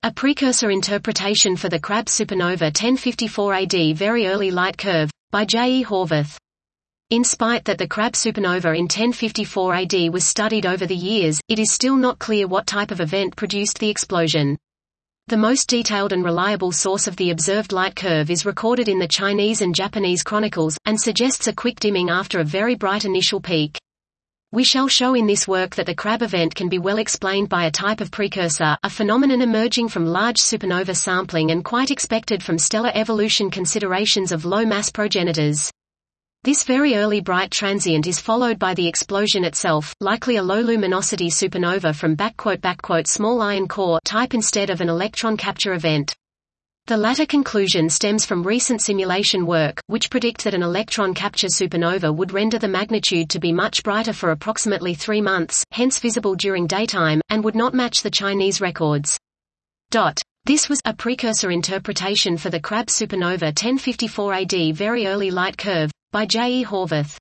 A precursor interpretation for the Crab supernova 1054 AD Very Early Light Curve, by J. E. Horvath. In spite that the Crab supernova in 1054 AD was studied over the years, it is still not clear what type of event produced the explosion. The most detailed and reliable source of the observed light curve is recorded in the Chinese and Japanese chronicles, and suggests a quick dimming after a very bright initial peak. We shall show in this work that the Crab event can be well explained by a type of precursor, a phenomenon emerging from large supernova sampling and quite expected from stellar evolution considerations of low-mass progenitors. This very early bright transient is followed by the explosion itself, likely a low-luminosity supernova from "small iron core" type instead of an electron capture event. The latter conclusion stems from recent simulation work, which predict that an electron capture supernova would render the magnitude to be much brighter for approximately 3 months, hence visible during daytime, and would not match the Chinese records. This was a precursor interpretation for the Crab supernova 1054 AD Very Early Light Curve, by J. E. Horvath.